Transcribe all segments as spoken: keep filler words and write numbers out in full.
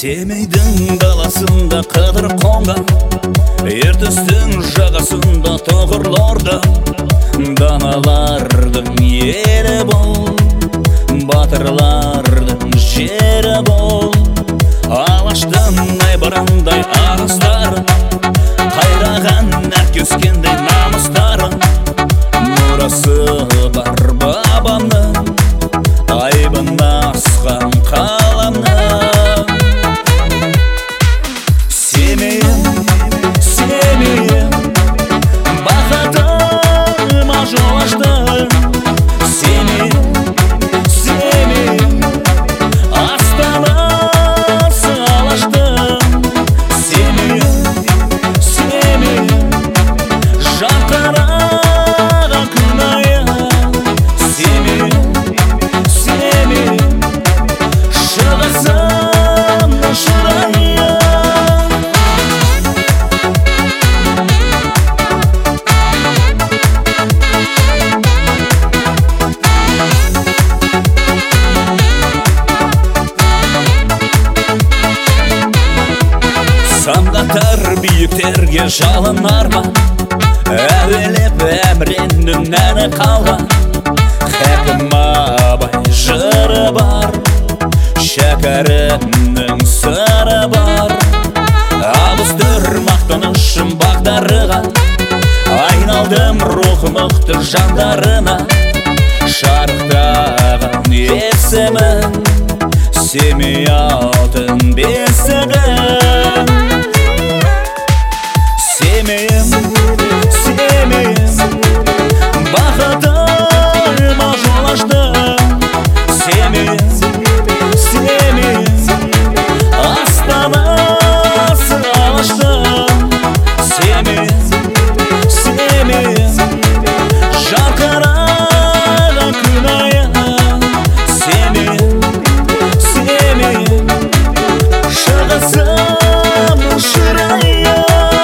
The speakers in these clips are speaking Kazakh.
Семейдің даласында қыдыр қонған, ертістің жағасында тұғырлорда, даналардың елі бол, батырлардың жері бол. Алаштың айбарандай ағыстарын, қайраған нәрке өскендей намыстарын, мұрасы бар бабамның, айбын асқан қаламның. Семейім, семейім, бақытыма жол аштың. Семейім, семейім, астанасы алаштың. Семейім, семейім, жарқыраған күн айы. Семейім, семейім, шығысымның шырайы. Самғатар биіктерге жалын арман, әуелеп әміреннің әні қалған. Хәкім абай жыры бар, шәкәрімнің сыры бар. Абыстыр мақтанышым бағдарыға, айналдым рухы мықты жандарына. Шарықтаған есімін, Семей алтын бесігін. Семейім, семейім, бақытыма жол аштың. Семейім, семейім, астанасы алаштың. Семейім, семейім, жарқыраған күн айы. Семейім, семейім, шығысымның шырайы.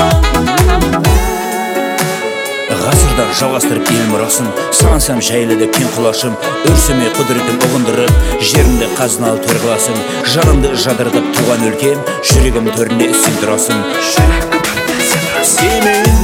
Ғасырдар жалғастырып ел мұрасын, сансам жайлыда кең құлашым. Өрсіме құдыретім ұғындырып, жерімді қазыналы төр қыласың. Жанымды жадырдып туған өлкем, жүрегім төрінде сен тұрасың. Семей